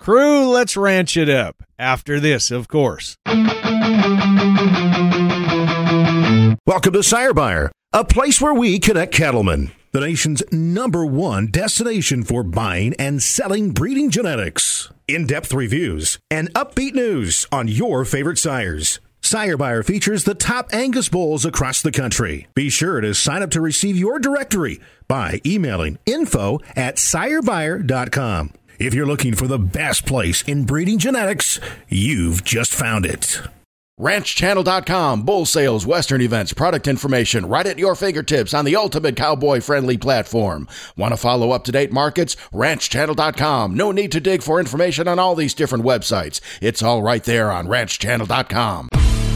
Crew, let's ranch it up. After this, of course. Welcome to Sire Buyer, a place where we connect cattlemen. The nation's #1 destination for buying and selling breeding genetics. In-depth reviews and upbeat news on your favorite sires. Sire Buyer features the top Angus bulls across the country. Be sure to sign up to receive your directory by emailing info@sirebuyer.com. If you're looking for the best place in breeding genetics, you've just found it. RanchChannel.com, bull sales, western events, product information, right at your fingertips on the ultimate cowboy-friendly platform. Want to follow up-to-date markets? RanchChannel.com. No need to dig for information on all these different websites. It's all right there on RanchChannel.com.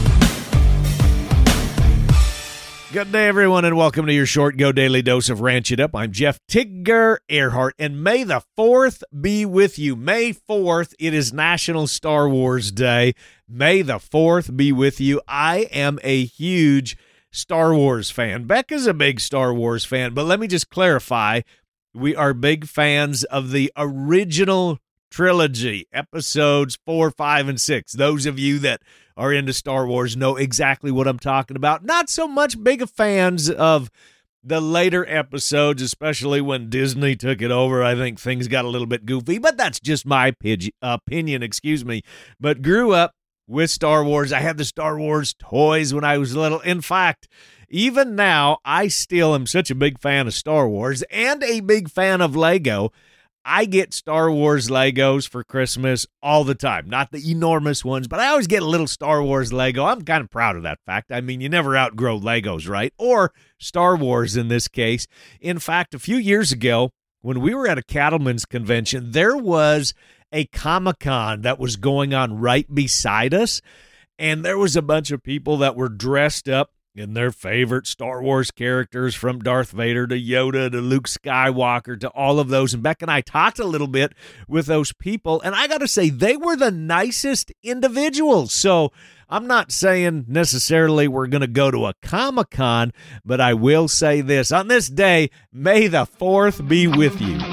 Good day, everyone, and welcome to your short Go Daily Dose of Ranch It Up. I'm Jeff Tigger Earhart, and May the 4th be with you. May 4th, it is National Star Wars Day. May the 4th be with you. I am a huge Star Wars fan. Becca's a big Star Wars fan, but let me just clarify. We are big fans of the original trilogy, episodes 4, 5, and 6. Those of you that are into Star Wars know exactly what I'm talking about. Not so much big fans of the later episodes, especially when Disney took it over. I think things got a little bit goofy, but that's just my opinion, But grew up with Star Wars. I had the Star Wars toys when I was little. In fact, even now, I still am such a big fan of Star Wars and a big fan of Lego. I get Star Wars Legos for Christmas all the time. Not the enormous ones, but I always get a little Star Wars Lego. I'm kind of proud of that fact. I mean, you never outgrow Legos, right? Or Star Wars in this case. In fact, a few years ago, when we were at a cattlemen's convention, there was a Comic-Con that was going on right beside us, and there was a bunch of people that were dressed up in their favorite Star Wars characters, from Darth Vader to Yoda to Luke Skywalker to all of those. And Beck and I talked a little bit with those people, and I got to say, they were the nicest individuals. So I'm not saying necessarily we're going to go to a Comic-Con, but I will say this. On this day, May the 4th be with you.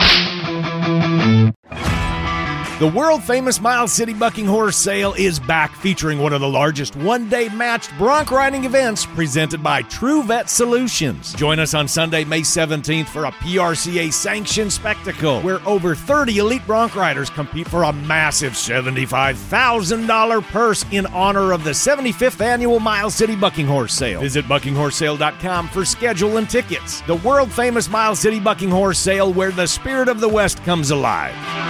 The world-famous Miles City Bucking Horse Sale is back, featuring one of the largest one-day matched bronc riding events presented by True Vet Solutions. Join us on Sunday, May 17th for a PRCA-sanctioned spectacle where over 30 elite bronc riders compete for a massive $75,000 purse in honor of the 75th Annual Miles City Bucking Horse Sale. Visit buckinghorsesale.com for schedule and tickets. The world-famous Miles City Bucking Horse Sale, where the spirit of the West comes alive.